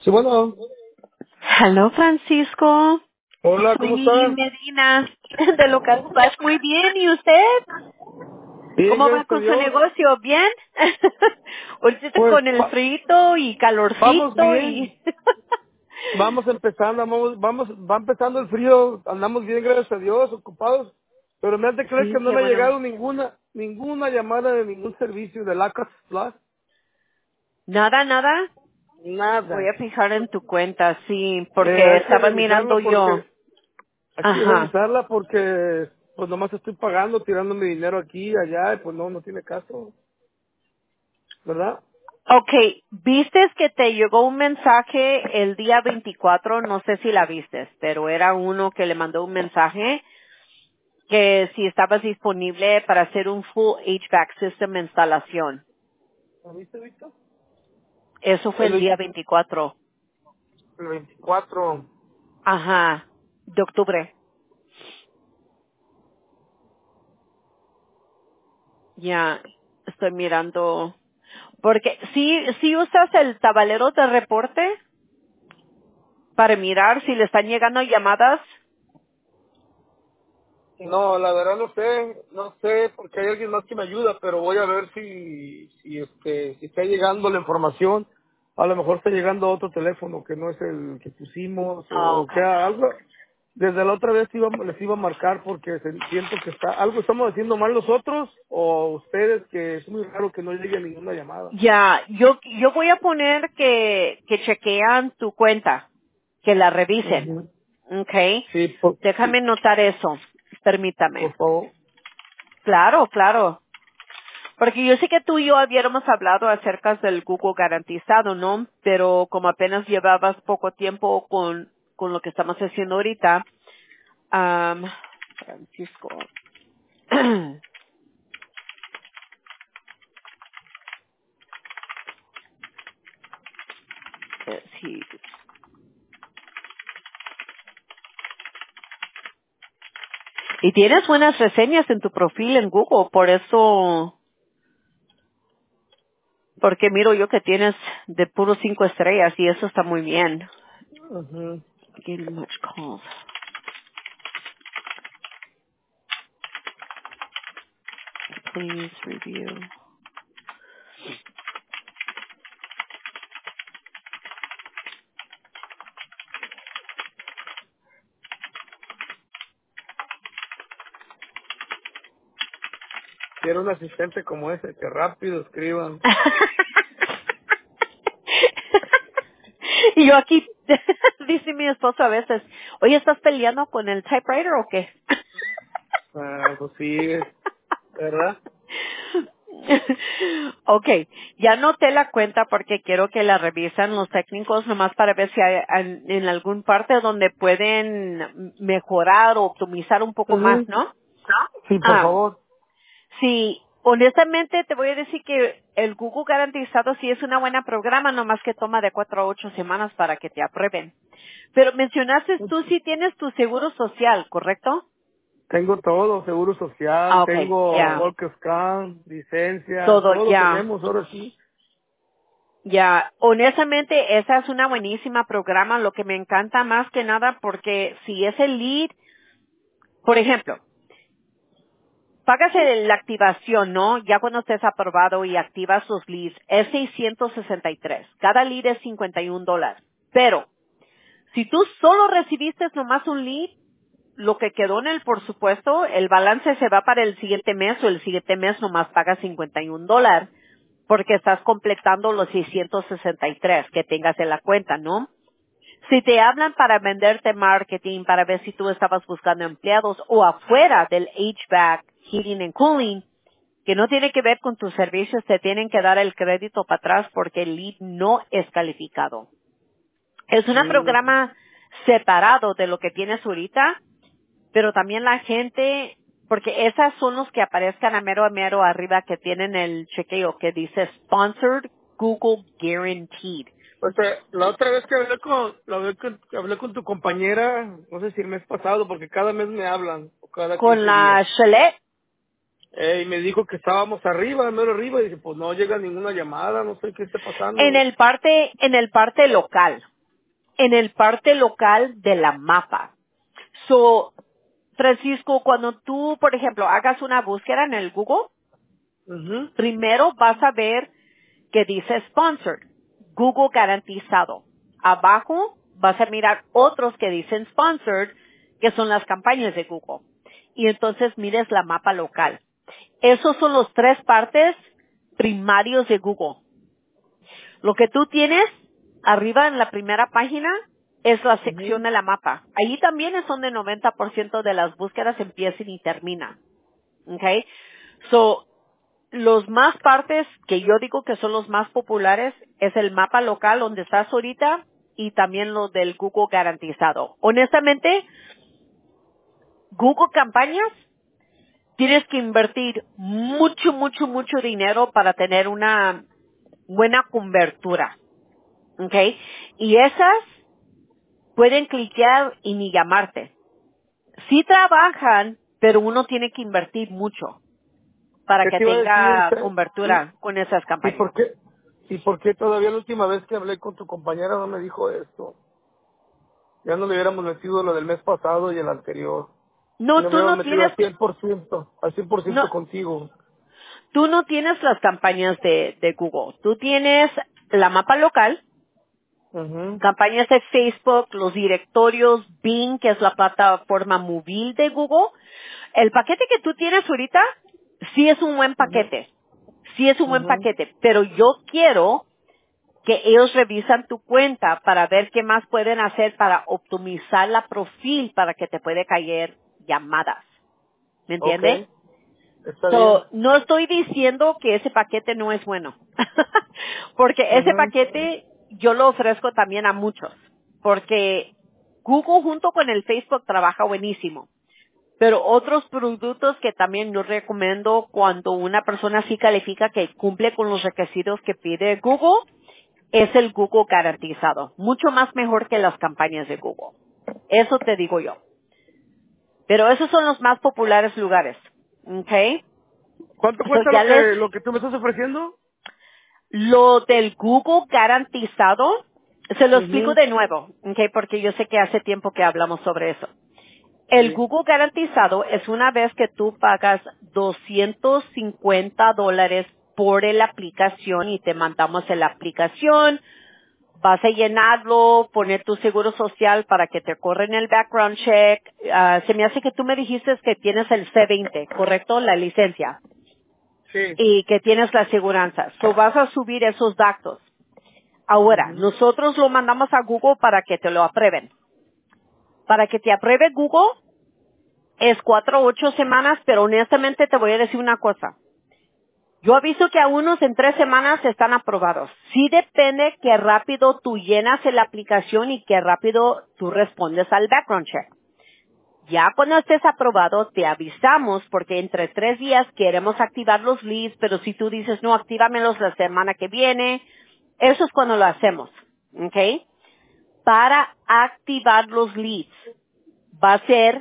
Sí, bueno. Hello, Francisco. Hola, Soy ¿cómo Lili está? Medina de Local Flash. Muy bien. ¿Y usted? Bien, ¿Cómo va gracias a con su Dios. negocio? ¿Bien? Ahorita Pues con el frito y vamos calorcito bien. y... Vamos empezando, va empezando el frío. Andamos bien, gracias a Dios, ocupados. Pero me has de creer que Sí, no qué me ha bueno. llegado ninguna llamada de ningún servicio de Lacas Plus. Nada, nada. Voy Nada. a fijar en tu cuenta, sí, porque Hay que estaba mirando revisarlo yo. porque, hay que Ajá. revisarla porque, pues nomás estoy pagando, tirando mi dinero aquí y allá, y pues no tiene caso, ¿verdad? Okay, vistes que te llegó un mensaje el día 24, no sé si la vistes, pero era uno que le mandó un mensaje que si estabas disponible para hacer un full HVAC system instalación. ¿Lo viste, Víctor? Eso fue El, el día 20 24. el 24. Ajá, de octubre. Ya, estoy mirando. Porque si usas el tablero de reporte para mirar si le están llegando llamadas. No, la verdad no sé, porque hay alguien más que me ayuda, pero voy a ver si está llegando la información. A lo mejor está llegando a otro teléfono que no es el que pusimos, Oh, o que okay. algo. Desde la otra vez les iba a marcar porque siento que algo estamos haciendo mal nosotros, o ustedes, que es muy raro que no llegue ninguna llamada. Ya, yo voy a poner que chequean tu cuenta, que la revisen. Ujú. Okay. Sí, Déjame notar eso. Permítame. por favor. Claro, claro. Porque yo sé que tú y yo habíamos hablado acerca del Google garantizado, ¿no? Pero como apenas llevabas poco tiempo con lo que estamos haciendo ahorita, Francisco, sí. Y tienes buenas reseñas en tu perfil en Google, por eso, porque miro yo que tienes de puros 5 estrellas y eso está muy bien. Ujú. Getting much calls. Please review. Quiero un asistente como ese, que rápido escriban. Y yo aquí, dice mi esposo a veces, oye, ¿estás peleando con el typewriter o qué? Pues sí, ¿verdad? Okay, ya noté la cuenta porque quiero que la revisen los técnicos nomás para ver si hay en algún parte donde pueden mejorar o optimizar un poco más, Ujú. ¿no? Sí, por Ah, favor. sí, honestamente te voy a decir que el Google garantizado sí es una buena programa, nomás que toma de 4 a 8 semanas para que te aprueben. Pero mencionaste tú sí tienes tu seguro social, ¿correcto? Tengo todo, seguro social, Ah, okay, tengo ya, Workers' licencia, todo, todo ya, tenemos ahora sí. ya. Honestamente, esa es una buenísima programa, lo que me encanta más que nada porque si es el lead, por ejemplo, pagas la activación, ¿no? Ya cuando estés aprobado y activas los leads, es 663. Cada lead es $51. Pero, si tú solo recibiste nomás un lead, lo que quedó en el, por supuesto, el balance se va para el siguiente mes o el siguiente mes nomás pagas $51 porque estás completando los 663 que tengas en la cuenta, ¿no? Si te hablan para venderte marketing, para ver si tú estabas buscando empleados o afuera del HVAC, heating and cooling, que no tiene que ver con tus servicios, te tienen que dar el crédito para atrás porque el lead no es calificado. Es un Mm, programa separado de lo que tienes ahorita, pero también la gente, porque esas son los que aparezcan a mero arriba que tienen el chequeo que dice Sponsored Google Guaranteed. la otra vez que hablé con tu compañera, no sé si el mes pasado, porque cada mes me hablan, o cada Con 15 días. la Chalet, Y me dijo que estábamos arriba, mero arriba, y dije, pues no llega ninguna llamada, no sé qué está pasando. en el parte local. en el parte local de la mapa. So, Francisco, cuando tú, por ejemplo, hagas una búsqueda en el Google, Mhm. primero vas a ver que dice sponsored, Google garantizado. Abajo vas a mirar otros que dicen sponsored, que son las campañas de Google. Y entonces mires la mapa local. Esos son los tres partes primarios de Google. Lo que tú tienes arriba en la primera página es la sección Mhm. de la mapa. Allí también es donde 90% de las búsquedas empiezan y terminan. Okay? So, los más partes que yo digo que son los más populares es el mapa local donde estás ahorita y también lo del Google garantizado. Honestamente, Google campañas tienes que invertir mucho dinero para tener una buena cobertura. ¿Ok? Y esas pueden cliquear y ni llamarte. Sí trabajan, pero uno tiene que invertir mucho para ¿Qué que te iba a decir? tenga cobertura con esas ¿Y campañas. por qué? ¿Y por qué todavía la última vez que hablé con tu compañera no me dijo esto? Ya no le hubiéramos metido lo del mes pasado y el anterior. Y No, no me tú hubiéramos no metido tienes, al 100% no, contigo. tú no tienes las campañas de Google. Tú tienes la mapa local, Mhm. campañas de Facebook, los directorios, Bing, que es la plataforma móvil de Google. El paquete que tú tienes ahorita sí es un buen Mhm. paquete. Sí es un buen Mhm. paquete, pero yo quiero que ellos revisan tu cuenta para ver qué más pueden hacer para optimizar la profil para que te puede caer llamadas. ¿Me Ok, entiende? está bien. So, no estoy diciendo que ese paquete no es bueno, porque ese Mhm. paquete yo lo ofrezco también a muchos, porque Google junto con el Facebook trabaja buenísimo, pero otros productos que también yo recomiendo cuando una persona sí califica que cumple con los requisitos que pide Google, es el Google garantizado, mucho más mejor que las campañas de Google. Eso te digo yo. Pero esos son los más populares lugares. ¿Ok? ¿Cuánto So, cuesta ya les, lo que tú me estás ofreciendo? lo del Google garantizado, se lo explico Mhm. de nuevo, ¿ok? Porque yo sé que hace tiempo que hablamos sobre eso. El Sí. Google garantizado es una vez que tú pagas $250 por la aplicación y te mandamos en la aplicación, vas a llenarlo, poner tu seguro social para que te corren el background check. Se me hace que tú me dijiste que tienes el C20, ¿correcto? La licencia. Sí. Y que tienes la aseguranza. So vas a subir esos datos. Ahora, Mhm. nosotros lo mandamos a Google para que te lo aprueben. Para que te apruebe Google es 4 o 8 semanas, pero honestamente te voy a decir una cosa. Yo aviso que a unos en 3 semanas están aprobados. Sí depende que rápido tú llenas la aplicación y que rápido tú respondes al background check. Ya cuando estés aprobado, te avisamos porque entre 3 días queremos activar los leads, pero si tú dices, no, actívamelos la semana que viene, eso es cuando lo hacemos. ¿Ok? Para activar los leads va a ser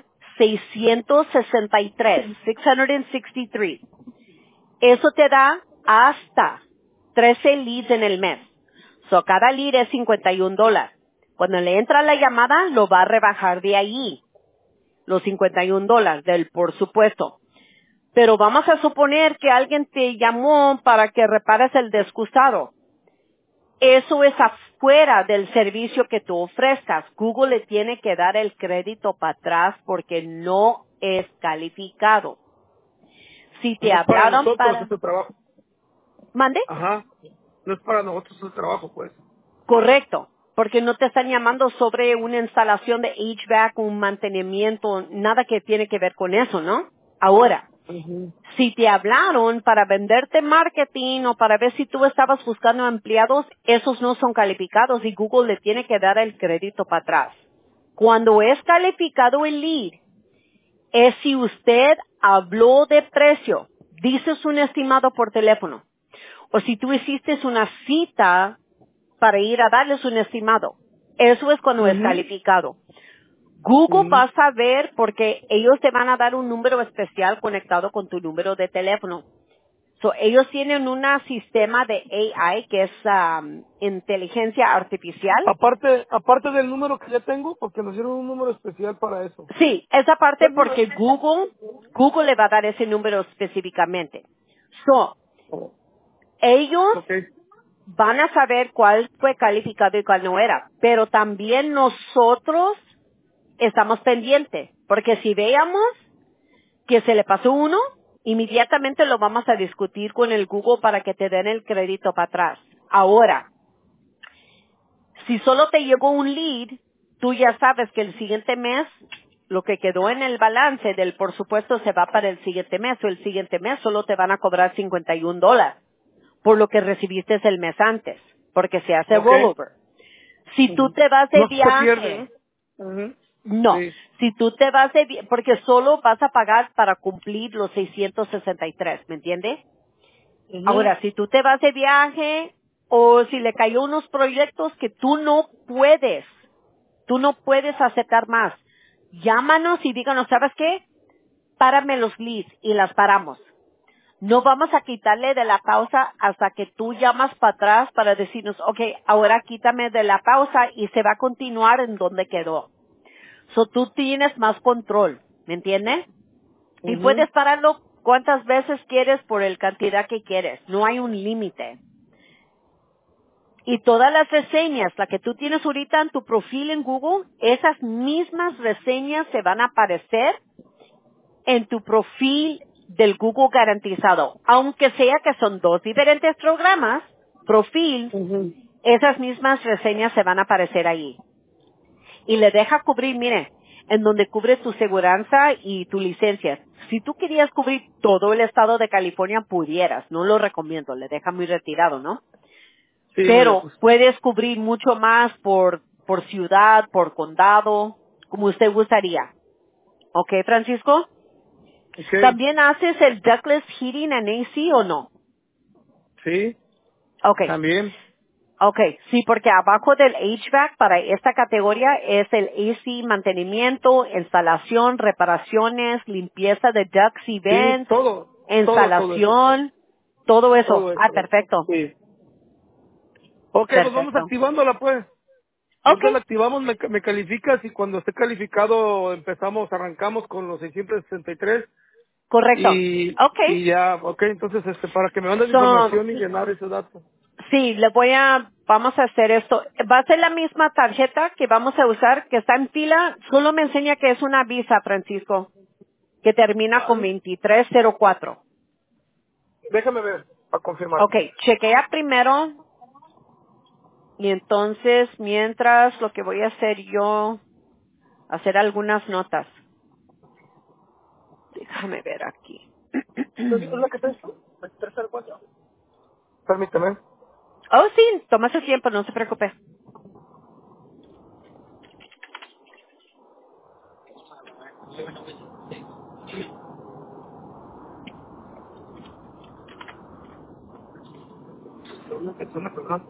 663. Eso te da hasta 13 leads en el mes. So, cada lead es $51. Cuando le entra la llamada, lo va a rebajar de ahí, los $51 del por supuesto. Pero vamos a suponer que alguien te llamó para que repares el desgustado. Eso es afuera del servicio que tú ofrezcas. Google le tiene que dar el crédito para atrás porque no es calificado. Si te No es para hablaron nosotros para... este trabajo. ¿Mande? Ajá. No es para nosotros el trabajo, pues. Correcto. Porque no te están llamando sobre una instalación de HVAC, un mantenimiento, nada que tiene que ver con eso, ¿no? Ahora, Mhm. si te hablaron para venderte marketing o para ver si tú estabas buscando empleados, esos no son calificados y Google le tiene que dar el crédito para atrás. Cuando es calificado el lead, es si usted habló de precio, dices un estimado por teléfono, o si tú hiciste una cita para ir a darles un estimado. Eso es cuando es Mhm. calificado. Google va Mhm. a saber porque ellos te van a dar un número especial conectado con tu número de teléfono. So, ellos tienen un sistema de AI que es inteligencia artificial. Aparte del número que ya tengo, porque nos dieron un número especial para eso. Sí, esa parte ¿Cuál número? porque Google le va a dar ese número específicamente. So, Oh, ellos ok. van a saber cuál fue calificado y cuál no era, pero también nosotros estamos pendientes, porque si veamos que se le pasó uno, inmediatamente lo vamos a discutir con el Google para que te den el crédito para atrás. Ahora, si solo te llegó un lead, tú ya sabes que el siguiente mes, lo que quedó en el balance del por supuesto se va para el siguiente mes, o el siguiente mes solo te van a cobrar $51 por lo que recibiste el mes antes, porque se hace Ok. rollover. Si tú Ujú. te vas de No se pierde. viaje, Ujú. no. Sí. Si tú te vas de viaje, porque solo vas a pagar para cumplir los 663, ¿me entiendes? Ujú. Ahora, si tú te vas de viaje o si le cayó unos proyectos que tú no puedes aceptar más, llámanos y díganos, ¿sabes qué? Párame los leads y las paramos. No vamos a quitarle de la pausa hasta que tú llamas para atrás para decirnos, ok, ahora quítame de la pausa y se va a continuar en donde quedó. So tú tienes más control, ¿me entiendes? Y Ujú. puedes pararlo cuantas veces quieres por el cantidad que quieres. No hay un límite. Y todas las reseñas, la que tú tienes ahorita en tu perfil en Google, esas mismas reseñas se van a aparecer en tu perfil del Google garantizado. Aunque sea que son dos diferentes programas, perfil, Ujú. esas mismas reseñas se van a aparecer ahí. Y le deja cubrir, mire, en donde cubre tu seguranza y tu licencia. Si tú querías cubrir todo el estado de California, pudieras. No lo recomiendo, le deja muy retirado, ¿no? Sí, muy Pero lejos. puedes cubrir mucho más por ciudad, por condado, como usted gustaría. ¿Ok, Francisco? Ok. ¿También haces el ductless heating and AC o no? Sí, Ok. también. Ok, sí, porque abajo del HVAC para esta categoría es el AC mantenimiento, instalación, reparaciones, limpieza de ducts y Sí, vents, todo eso. instalación, todo eso. Todo Ah, eso. perfecto, Sí. Ok, pues vamos perfecto. activándola pues. Ok, Ahorita la activamos, me calificas y cuando esté calificado arrancamos con los 663 correcto. Ok. y ya, ok, entonces para que me mandes la So, información y llenar ese dato. sí, vamos a hacer esto. Va a ser la misma tarjeta que vamos a usar, que está en fila, solo me enseña que es una Visa, Francisco, que termina con Ah, 2304. déjame ver, para confirmar. Ok, chequea primero y entonces mientras lo que voy a hacer yo, hacer algunas notas. Déjame ver aquí. ¿Es la que está esto? 304. Permíteme. Oh, sí, toma su tiempo, no se preocupe. Es una persona.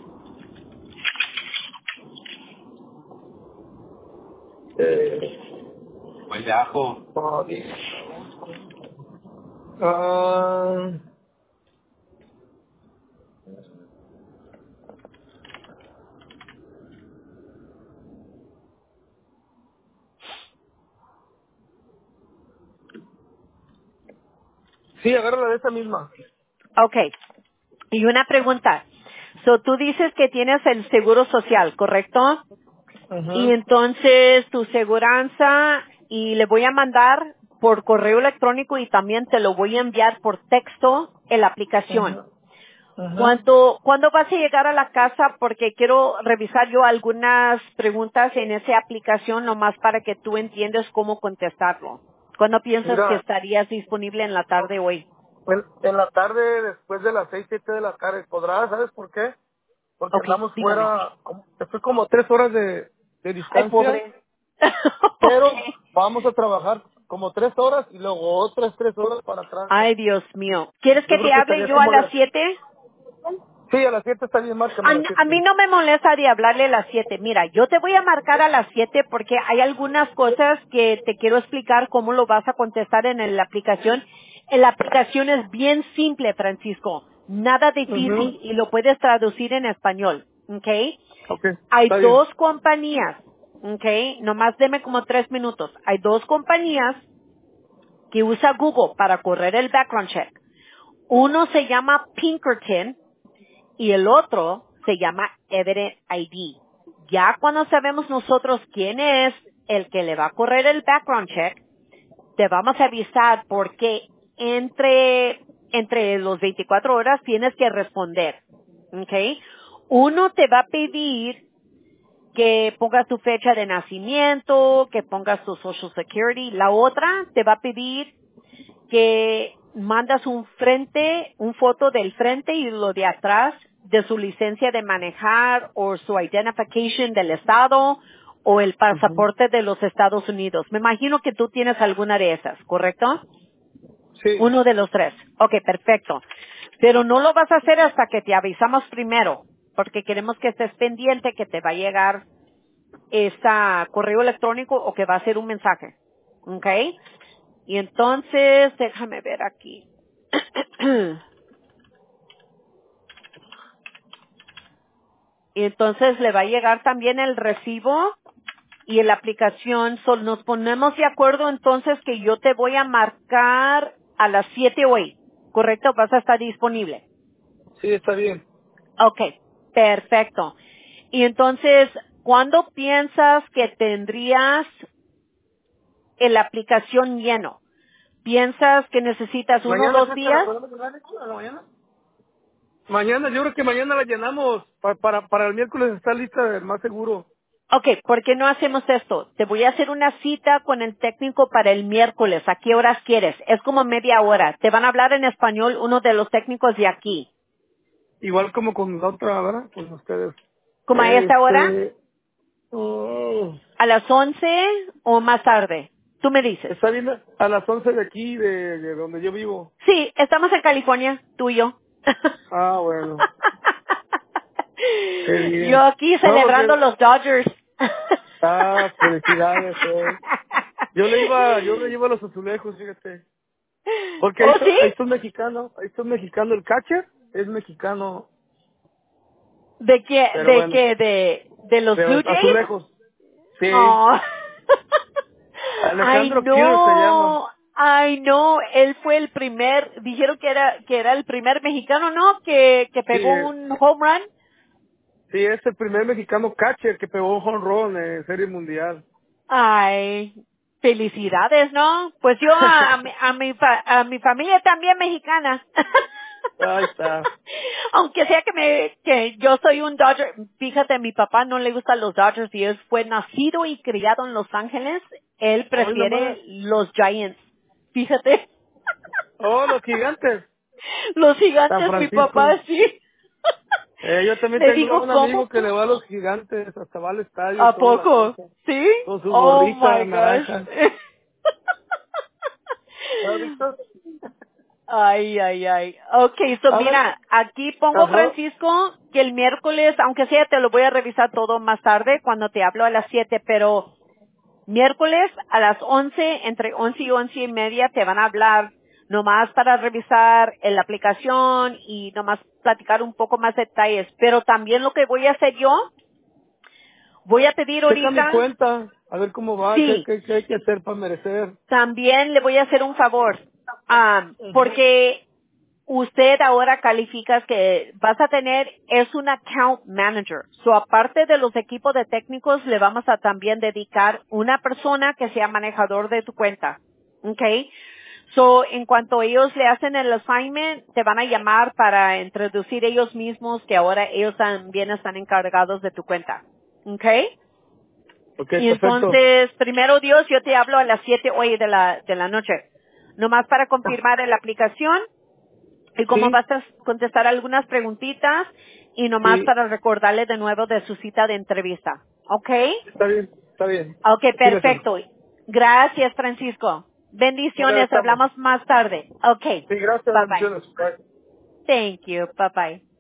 Pues de ajo. Ah, sí, agárrala de esa misma. Ok, y una pregunta. So, tú dices que tienes el seguro social, ¿correcto? Y Ajá. entonces tu seguranza, y le voy a mandar por correo electrónico y también te lo voy a enviar por texto en la aplicación. Ajá. Ajá. ¿Cuándo vas a llegar a la casa? Porque quiero revisar yo algunas preguntas en esa aplicación nomás para que tú entiendas cómo contestarlo. ¿Cuándo piensas que Mira, estarías disponible en la tarde hoy? en la tarde, después de las 6, 7 de la tarde, ¿podrás? ¿Sabes por qué? Porque Ok, andamos dígame. fuera, estoy como 3 horas de Ay, distancia, pobre. pero Ok. vamos a trabajar como 3 horas y luego otras 3 horas para atrás. Ay, Dios mío. ¿Quieres Yo que creo te que hable estaría yo a como las 7? sí, a las 7 está bien, márcame a las A 7. mí no me molesta de hablarle a las 7. Mira, yo te voy a marcar a las 7 porque hay algunas cosas que te quiero explicar cómo lo vas a contestar en la aplicación. La aplicación es bien simple, Francisco. Nada Ujú. difícil y lo puedes traducir en español. ¿Ok? Ok, Hay está bien. dos compañías. ¿Ok? Nomás deme como 3 minutos. Hay dos compañías que usa Google para correr el background check. Uno se llama Pinkerton y el otro se llama Evident ID. Ya cuando sabemos nosotros quién es el que le va a correr el background check, te vamos a avisar porque entre los 24 horas tienes que responder. ¿Ok? Uno te va a pedir que pongas tu fecha de nacimiento, que pongas tu Social Security. La otra te va a pedir que mandas un foto del frente y lo de atrás de su licencia de manejar o su identification del estado o el Ujú. pasaporte de los Estados Unidos. Me imagino que tú tienes alguna de esas, ¿correcto? Sí, Uno de los tres. Ok, perfecto. Pero no lo vas a hacer hasta que te avisamos primero, porque queremos que estés pendiente que te va a llegar este correo electrónico o que va a ser un mensaje. ¿Ok? Y entonces, déjame ver aquí. Y entonces le va a llegar también el recibo y en la aplicación. Nos ponemos de acuerdo entonces que yo te voy a marcar a las 7 hoy. ¿Correcto? Vas a estar disponible. sí, está bien. Ok, perfecto. Y entonces, ¿cuándo piensas que tendrías en la aplicación lleno? ¿Piensas que necesitas uno o ¿Mañana dos crees que días? la podemos llenar hecho a la mañana? Mañana, yo creo que mañana la llenamos. Para el miércoles está lista, más seguro. Ok, ¿por qué no hacemos esto? Te voy a hacer una cita con el técnico para el miércoles. ¿A qué horas quieres? Es como media hora. Te van a hablar en español uno de los técnicos de aquí. Igual como con la otra, ¿verdad? Con ustedes. ¿Como a esta hora? Este... oh, ¿A las 11 o más tarde? Tú me dices. está bien a las 11 de aquí, de donde yo vivo. Sí, estamos en California, tú y yo. Ah, bueno. Qué Yo bien. aquí No, celebrando porque... los Dodgers. Ah, felicidades, Yo le llevo a los azulejos, fíjate. Porque ¿Oh, sí? ahí está un mexicano, el catcher es mexicano, ¿De qué? pero ¿De bueno, qué? ¿De los de Blue los Jays? azulejos. Sí, Oh. Ay, Alejandro Kirchner se llama. no. Ay, no. Él fue el primer, dijeron que era el primer mexicano, ¿no? Que Sí, pegó un home run. sí, es el primer mexicano catcher que pegó un home run en Serie Mundial. Ay, felicidades, ¿no? Pues yo a mi familia también mexicana. Ahí está. Aunque sea que yo soy un Dodger, fíjate, mi papá no le gustan los Dodgers y él fue nacido y criado en Los Ángeles, él Hoy nomás. prefiere los Giants. Fíjate, Oh, los gigantes. los San gigantes, mi Francisco. papá sí. Yo también Le tengo digo, un ¿cómo? amigo que le va a los gigantes, hasta va al estadio y ¿A toda la poco? cosa. ¿Sí? Con su Oh gorrita my gosh. naranja. ¿Ah, Víctor? Ay, ay, ay. Okay, so A ver. mira, aquí pongo Ajá. Francisco que el miércoles, aunque sea te lo voy a revisar todo más tarde cuando te hablo a las 7, pero miércoles a las 11, entre 11 y 11:30 te van a hablar nomás para revisar la aplicación y nomás platicar un poco más detalles. Pero también lo que voy a hacer yo, voy a pedir Checa mi ahorita, cuenta, a ver cómo va, sí, qué hay que hacer para merecer. también le voy a hacer un favor, Ujú. porque usted ahora calificas que vas a tener, es un account manager. So, aparte de los equipos de técnicos, le vamos a también dedicar una persona que sea manejador de tu cuenta. Okay. So, en cuanto ellos le hacen el assignment, te van a llamar para introducir ellos mismos que ahora ellos también están encargados de tu cuenta. Okay. Ok, Y perfecto. entonces, primero Dios, yo te hablo a las 7 hoy de la noche. Nomás para confirmar la aplicación y cómo Sí, vas a contestar algunas preguntitas y nomás sí, para recordarle de nuevo de su cita de entrevista. ¿Ok? está bien, está bien. Ok, Así lo hacemos. perfecto. Gracias, Francisco. Bueno, Bendiciones. estamos. Hablamos más tarde. Ok. Sí, gracias, Bye bye. bendiciones. Bye. Thank you. Bye bye.